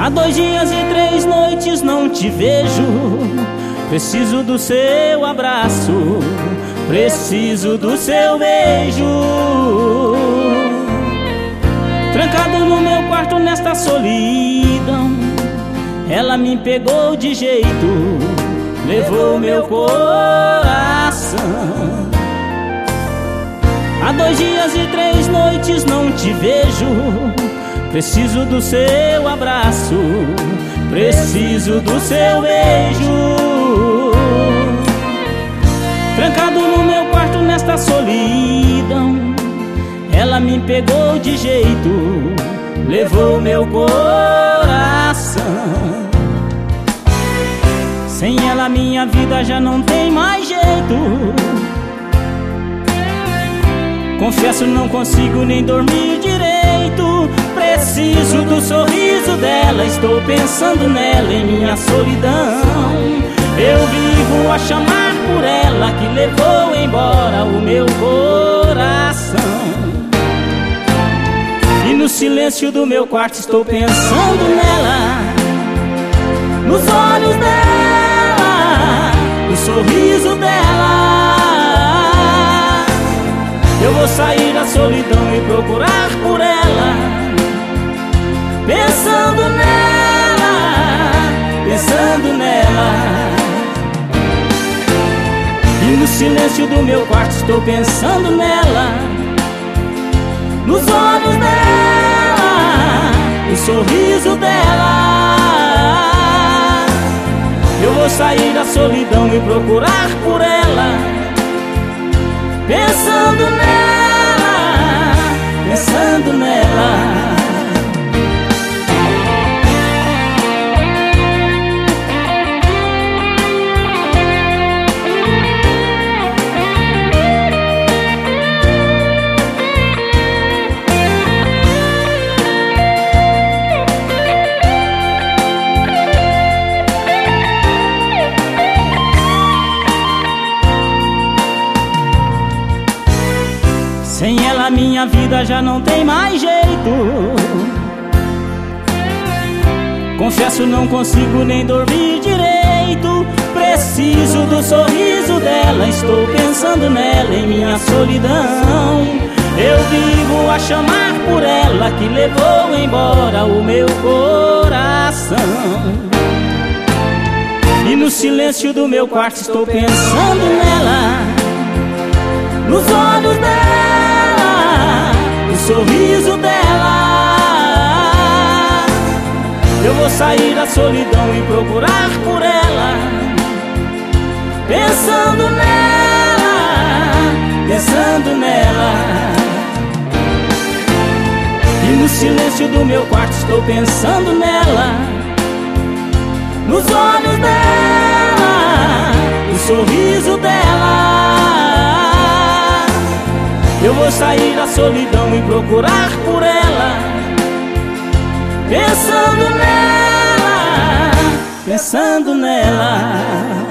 Há 2 dias e 3 noites não te vejo. Preciso do seu abraço, preciso do seu beijo. Trancado no meu quarto nesta solidão, ela me pegou de jeito, levou meu coração. Há 2 dias e 3 noites não te vejo. Preciso do seu abraço, preciso do seu beijo. Trancado no meu quarto nesta solidão, ela me pegou de jeito, levou meu coração. Sem ela minha vida já não tem mais jeito. Confesso, não consigo nem dormir direito. Preciso do sorriso dela, estou pensando nela em minha solidão. Eu vivo a chamar por ela, que levou embora o meu coração. E no silêncio do meu quarto estou pensando nela, nos olhos dela, no sorriso dela. Eu vou sair da solidão e procurar por ela, pensando nela, pensando nela. E no silêncio do meu quarto estou pensando nela, nos olhos dela, no sorriso dela. Eu vou sair da solidão e procurar por ela, pensando nela, pensando nela. Sem ela minha vida já não tem mais jeito. Confesso, não consigo nem dormir direito. Preciso do sorriso dela, estou pensando nela em minha solidão. Eu vivo a chamar por ela, que levou embora o meu coração. E no silêncio do meu quarto estou pensando nela, nos olhos dela, no sorriso dela. Eu vou sair da solidão e procurar por ela, pensando nela, pensando nela. E no silêncio do meu quarto estou pensando nela, nos olhos dela, no sorriso dela. Eu vou sair da solidão e procurar por ela, pensando nela, pensando nela.